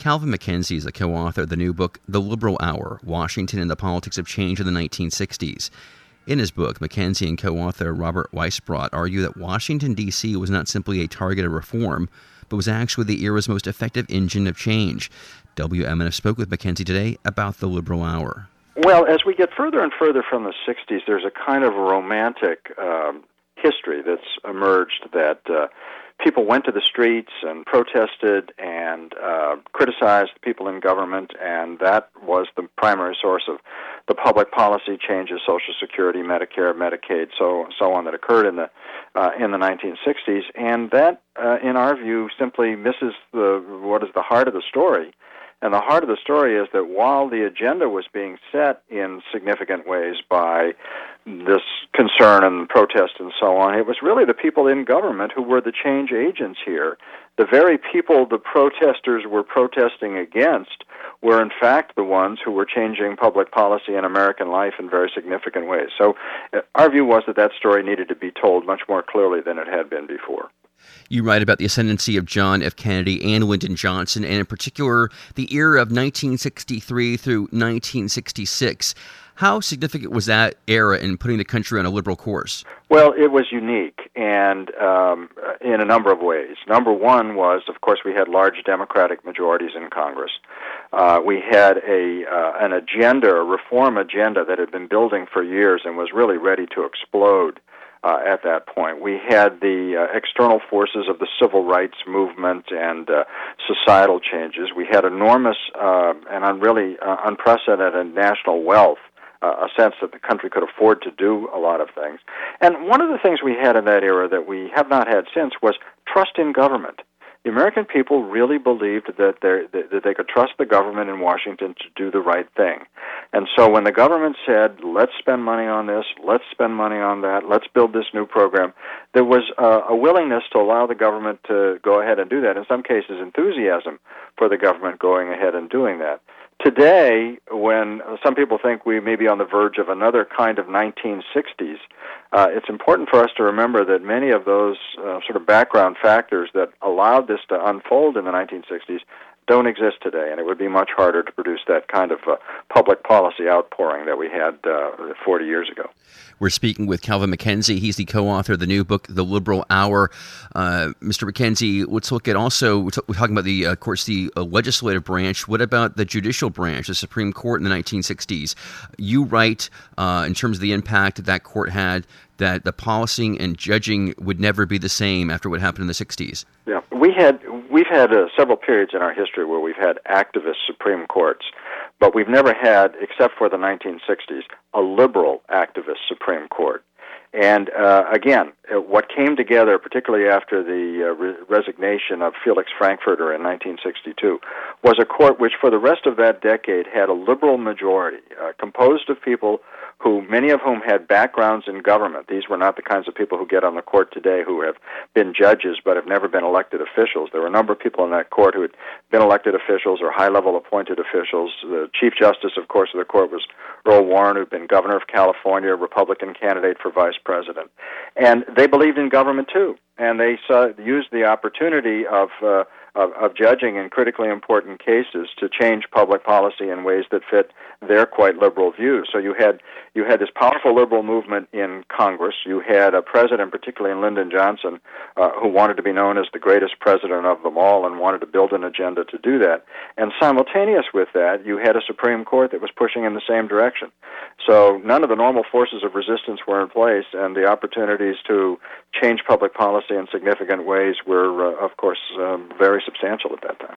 Calvin McKenzie is the co-author of the new book, The Liberal Hour, Washington and the Politics of Change in the 1960s. In his book, McKenzie and co-author Robert Weisbrot argue that Washington, D.C. was not simply a target of reform, but was actually the era's most effective engine of change. WMNF spoke with McKenzie today about The Liberal Hour. Well, as we get further and further from the 60s, there's a kind of romantic history that's emerged that people went to the streets and protested and criticized people in government, and that was the primary source of the public policy changes, Social Security, Medicare, Medicaid, so on, that occurred in the 1960s. And that, in our view, simply misses what is the heart of the story. And the heart of the story is that while the agenda was being set in significant ways by this concern and protest and so on, it was really the people in government who were the change agents here. The very people the protesters were protesting against were in fact the ones who were changing public policy and American life in very significant ways. So our view was that story needed to be told much more clearly than it had been before. You write about the ascendancy of John F. Kennedy and Lyndon Johnson, and in particular, the era of 1963 through 1966. How significant was that era in putting the country on a liberal course? Well, it was unique, and in a number of ways. Number one was, of course, we had large Democratic majorities in Congress. We had an agenda, a reform agenda that had been building for years and was really ready to explode. At that point, we had the external forces of the civil rights movement and societal changes. We had enormous and really unprecedented national wealth, a sense that the country could afford to do a lot of things. And one of the things we had in that era that we have not had since was trust in government. The American people really believed that they could trust the government in Washington to do the right thing. And so when the government said, let's spend money on this, let's spend money on that, let's build this new program, there was a willingness to allow the government to go ahead and do that. In some cases, enthusiasm for the government going ahead and doing that. Today, when some people think we may be on the verge of another kind of 1960s, it's important for us to remember that many of those sort of background factors that allowed this to unfold in the 1960s don't exist today, and it would be much harder to produce that kind of public policy outpouring that we had 40 years ago. We're speaking with Calvin McKenzie. He's the co-author of the new book, The Liberal Hour. Mr. McKenzie, let's look at also, we're talking about the, of course, the legislative branch. What about the judicial branch, the Supreme Court in the 1960s? You write, in terms of the impact that court had, that the policing and judging would never be the same after what happened in the 60s. Yeah, we've had several periods in our history where we've had activist Supreme Courts, but we've never had, except for the 1960s, a liberal activist Supreme Court. And again, what came together, particularly after the resignation of Felix Frankfurter in 1962, was a court which for the rest of that decade had a liberal majority, composed of people many of whom had backgrounds in government. These were not the kinds of people who get on the court today who have been judges but have never been elected officials. There were a number of people in that court who had been elected officials or high-level appointed officials. The Chief Justice, of course, of the court was Earl Warren, who had been governor of California, a Republican candidate for vice president. And they believed in government, too. And they used the opportunity of judging in critically important cases to change public policy in ways that fit their quite liberal views. So you had this powerful liberal movement in Congress. You had a president, particularly in Lyndon Johnson, who wanted to be known as the greatest president of them all and wanted to build an agenda to do that. And simultaneous with that, you had a Supreme Court that was pushing in the same direction. So none of the normal forces of resistance were in place, and the opportunities to change public policy in significant ways were, of course, very substantial at that time.